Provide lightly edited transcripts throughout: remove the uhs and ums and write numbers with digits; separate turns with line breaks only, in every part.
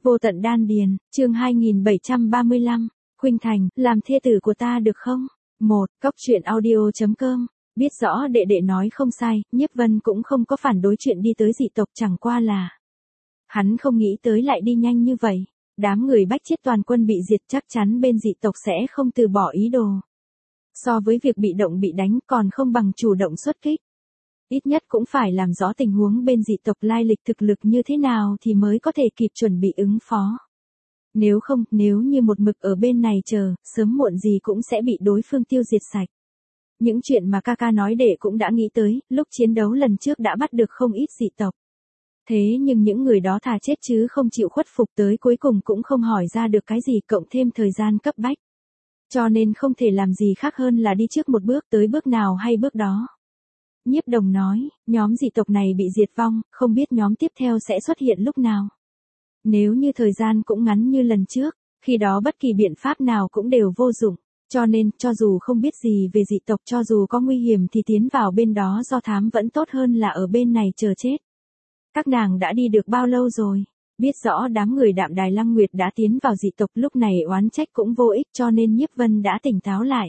Vô tận đan điền, chương 2735, Khuynh Thành, làm thê tử của ta được không? Cóc truyện audio.com, biết rõ đệ đệ nói không sai, Nhiếp Vân cũng không có phản đối chuyện đi tới dị tộc, chẳng qua là hắn không nghĩ tới lại đi nhanh như vậy. Đám người Bách Chiết toàn quân bị diệt, chắc chắn bên dị tộc sẽ không từ bỏ ý đồ. So với việc bị động bị đánh còn không bằng chủ động xuất kích. Ít nhất cũng phải làm rõ tình huống bên dị tộc, lai lịch thực lực như thế nào thì mới có thể kịp chuẩn bị ứng phó. Nếu không, nếu như một mực ở bên này chờ, sớm muộn gì cũng sẽ bị đối phương tiêu diệt sạch. Những chuyện mà ca nói đệ cũng đã nghĩ tới, lúc chiến đấu lần trước đã bắt được không ít dị tộc. Thế nhưng những người đó thà chết chứ không chịu khuất phục, tới cuối cùng cũng không hỏi ra được cái gì, cộng thêm thời gian cấp bách. Cho nên không thể làm gì khác hơn là đi trước một bước, tới bước nào hay bước đó. Nhiếp Đồng nói, nhóm dị tộc này bị diệt vong, không biết nhóm tiếp theo sẽ xuất hiện lúc nào. Nếu như thời gian cũng ngắn như lần trước, khi đó bất kỳ biện pháp nào cũng đều vô dụng. Cho nên, cho dù không biết gì về dị tộc, cho dù có nguy hiểm thì tiến vào bên đó do thám vẫn tốt hơn là ở bên này chờ chết. Các nàng đã đi được bao lâu rồi? Biết rõ đám người Đạm Đài Lăng Nguyệt đã tiến vào dị tộc, lúc này oán trách cũng vô ích, cho nên Nhiếp Vân đã tỉnh táo lại.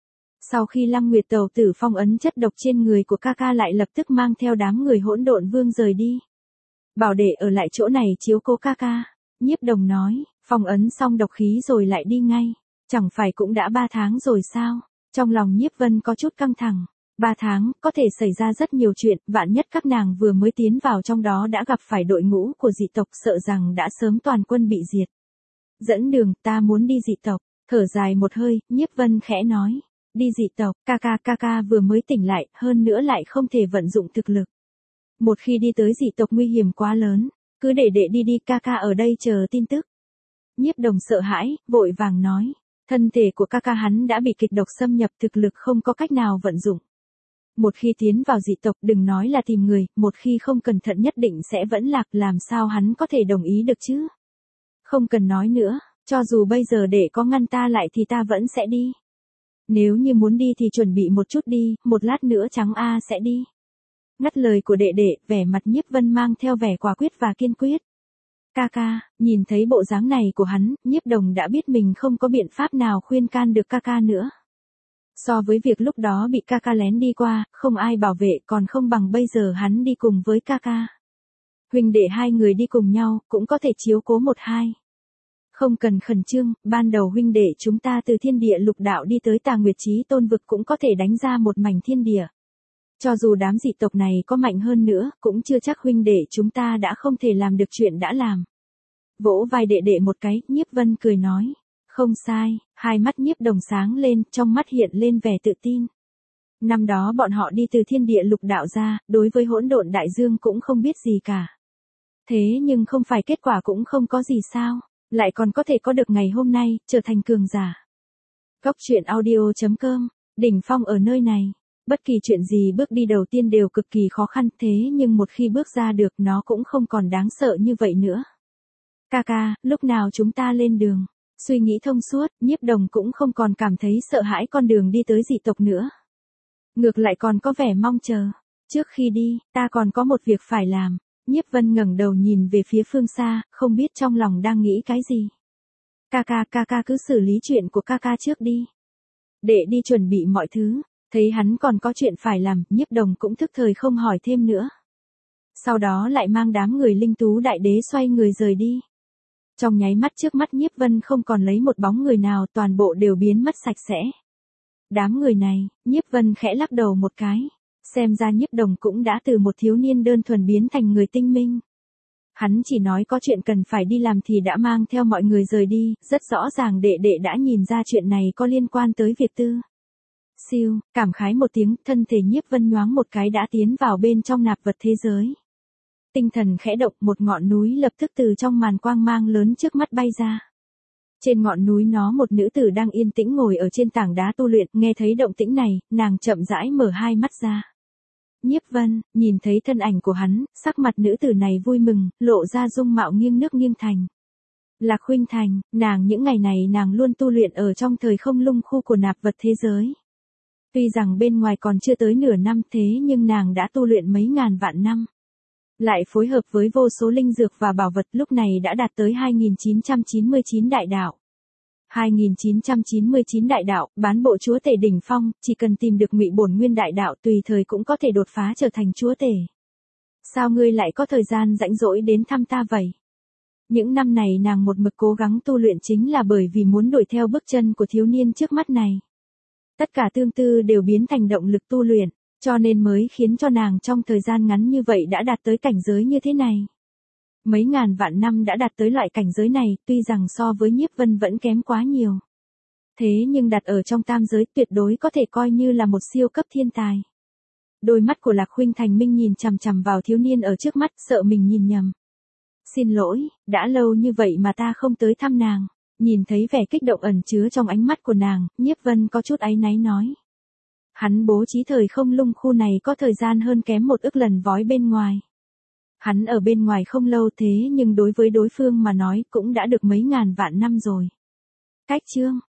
Sau khi Lăng Nguyệt tẩu tử phong ấn chất độc trên người của ca lại lập tức mang theo đám người Hỗn Độn Vương rời đi. Bảo đệ ở lại chỗ này chiếu cố ca. Nhiếp Đồng nói, phong ấn xong độc khí rồi lại đi ngay. Chẳng phải cũng đã 3 tháng rồi sao? Trong lòng Nhiếp Vân có chút căng thẳng. 3 tháng, có thể xảy ra rất nhiều chuyện, vạn nhất các nàng vừa mới tiến vào trong đó đã gặp phải đội ngũ của dị tộc, sợ rằng đã sớm toàn quân bị diệt. Dẫn đường, ta muốn đi dị tộc. Thở dài một hơi, Nhiếp Vân khẽ nói. Đi dị tộc, ca vừa mới tỉnh lại, hơn nữa lại không thể vận dụng thực lực. Một khi đi tới dị tộc nguy hiểm quá lớn, cứ để đệ đi ca ở đây chờ tin tức. Nhiếp Đồng sợ hãi, vội vàng nói. Thân thể của ca hắn đã bị kịch độc xâm nhập, thực lực không có cách nào vận dụng. Một khi tiến vào dị tộc, đừng nói là tìm người, một khi không cẩn thận nhất định sẽ vẫn lạc, làm sao hắn có thể đồng ý được chứ? Không cần nói nữa, cho dù bây giờ đệ có ngăn ta lại thì ta vẫn sẽ đi. Nếu như muốn đi thì chuẩn bị một chút đi, một lát nữa trắng A sẽ đi. Ngắt lời của đệ đệ, vẻ mặt Nhiếp Vân mang theo vẻ quả quyết và kiên quyết. Ca, nhìn thấy bộ dáng này của hắn, Nhiếp Đồng đã biết mình không có biện pháp nào khuyên can được ca nữa. So với việc lúc đó bị ca lén đi qua, không ai bảo vệ, còn không bằng bây giờ hắn đi cùng với ca. Huynh đệ hai người đi cùng nhau, cũng có thể chiếu cố một hai. Không cần khẩn trương, ban đầu huynh đệ chúng ta từ thiên địa lục đạo đi tới Tà Nguyệt Chí Tôn vực cũng có thể đánh ra một mảnh thiên địa. Cho dù đám dị tộc này có mạnh hơn nữa, cũng chưa chắc huynh đệ chúng ta đã không thể làm được chuyện đã làm. Vỗ vai đệ đệ một cái, Nhiếp Vân cười nói. Không sai, hai mắt Nhiếp Đồng sáng lên, trong mắt hiện lên vẻ tự tin. Năm đó bọn họ đi từ thiên địa lục đạo ra, đối với hỗn độn đại dương cũng không biết gì cả. Thế nhưng không phải kết quả cũng không có gì sao, lại còn có thể có được ngày hôm nay, trở thành cường giả. Cóc truyện audio.com, đỉnh phong ở nơi này. Bất kỳ chuyện gì bước đi đầu tiên đều cực kỳ khó khăn, thế nhưng một khi bước ra được nó cũng không còn đáng sợ như vậy nữa. Ca, lúc nào chúng ta lên đường? Suy nghĩ thông suốt, Nhiếp Đồng cũng không còn cảm thấy sợ hãi con đường đi tới dị tộc nữa. Ngược lại còn có vẻ mong chờ. Trước khi đi, ta còn có một việc phải làm. Nhiếp Vân ngẩng đầu nhìn về phía phương xa, không biết trong lòng đang nghĩ cái gì. Ca cứ xử lý chuyện của ca trước đi. Để đi chuẩn bị mọi thứ. Thấy hắn còn có chuyện phải làm, Nhiếp Đồng cũng thức thời không hỏi thêm nữa. Sau đó lại mang đám người Linh Tú Đại Đế xoay người rời đi. Trong nháy mắt trước mắt Nhiếp Vân không còn lấy một bóng người nào, toàn bộ đều biến mất sạch sẽ. Đám người này, Nhiếp Vân khẽ lắc đầu một cái. Xem ra Nhiếp Đồng cũng đã từ một thiếu niên đơn thuần biến thành người tinh minh. Hắn chỉ nói có chuyện cần phải đi làm thì đã mang theo mọi người rời đi, rất rõ ràng đệ đã nhìn ra chuyện này có liên quan tới việc tư. Siêu, cảm khái một tiếng, thân thể Nhiếp Vân nhoáng một cái đã tiến vào bên trong nạp vật thế giới. Tinh thần khẽ động, một ngọn núi lập tức từ trong màn quang mang lớn trước mắt bay ra. Trên ngọn núi nó một nữ tử đang yên tĩnh ngồi ở trên tảng đá tu luyện, nghe thấy động tĩnh này, nàng chậm rãi mở hai mắt ra. Nhiếp Vân, nhìn thấy thân ảnh của hắn, sắc mặt nữ tử này vui mừng, lộ ra dung mạo nghiêng nước nghiêng thành. Là Khuynh Thành, nàng những ngày này nàng luôn tu luyện ở trong thời không lung khu của nạp vật thế giới. Tuy rằng bên ngoài còn chưa tới nửa năm thế nhưng nàng đã tu luyện mấy ngàn vạn năm. lại phối hợp với vô số linh dược và bảo vật lúc này đã đạt tới 2999 đại đạo. 2999 đại đạo, bán bộ chúa tể đỉnh phong, chỉ cần tìm được Ngụy Bổn Nguyên đại đạo tùy thời cũng có thể đột phá trở thành chúa tể. Sao ngươi lại có thời gian rảnh rỗi đến thăm ta vậy? Những năm này nàng một mực cố gắng tu luyện chính là bởi vì muốn đuổi theo bước chân của thiếu niên trước mắt này. Tất cả tương tư đều biến thành động lực tu luyện, cho nên mới khiến cho nàng trong thời gian ngắn như vậy đã đạt tới cảnh giới như thế này. Mấy ngàn vạn năm đã đạt tới loại cảnh giới này, tuy rằng so với Nhiếp Vân vẫn kém quá nhiều. Thế nhưng đặt ở trong tam giới tuyệt đối có thể coi như là một siêu cấp thiên tài. Đôi mắt của Lạc Khuynh Thành Minh nhìn chằm chằm vào thiếu niên ở trước mắt, sợ mình nhìn nhầm. Xin lỗi, đã lâu như vậy mà ta không tới thăm nàng. Nhìn thấy vẻ kích động ẩn chứa trong ánh mắt của nàng, Nhiếp Vân có chút áy náy nói. Hắn bố trí thời không lung khu này có thời gian hơn kém 1 ức lần vói bên ngoài. Hắn ở bên ngoài không lâu thế nhưng đối với đối phương mà nói cũng đã được mấy ngàn vạn năm rồi. Cách chương